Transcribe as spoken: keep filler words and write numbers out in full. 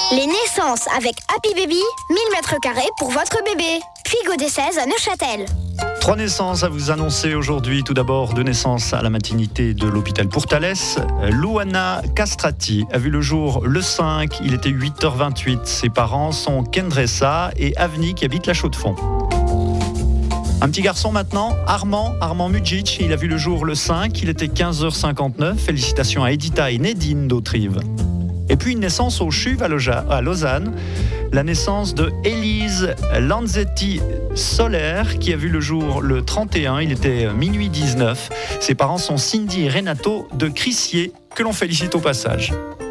Les naissances avec Happy Baby, mille mètres carrés pour votre bébé. Puis Godet seize à Neuchâtel. Trois naissances à vous annoncer aujourd'hui. Tout d'abord, deux naissances à la maternité de l'hôpital Pourtalès. Louana Castrati a vu le jour le cinq, il était huit heures vingt-huit. Ses parents sont Kendressa et Avni qui habitent la Chaux-de-Fonds. Un petit garçon maintenant, Armand, Armand Mudjic, il a vu le jour le cinq, il était quinze heures cinquante-neuf. Félicitations à Edita et Nédine d'Autrive. Et puis une naissance au Chuve à Lausanne, la naissance de Élise Lanzetti Soler qui a vu le jour le trente et un, il était minuit dix-neuf. Ses parents sont Cindy et Renato de Crissier que l'on félicite au passage.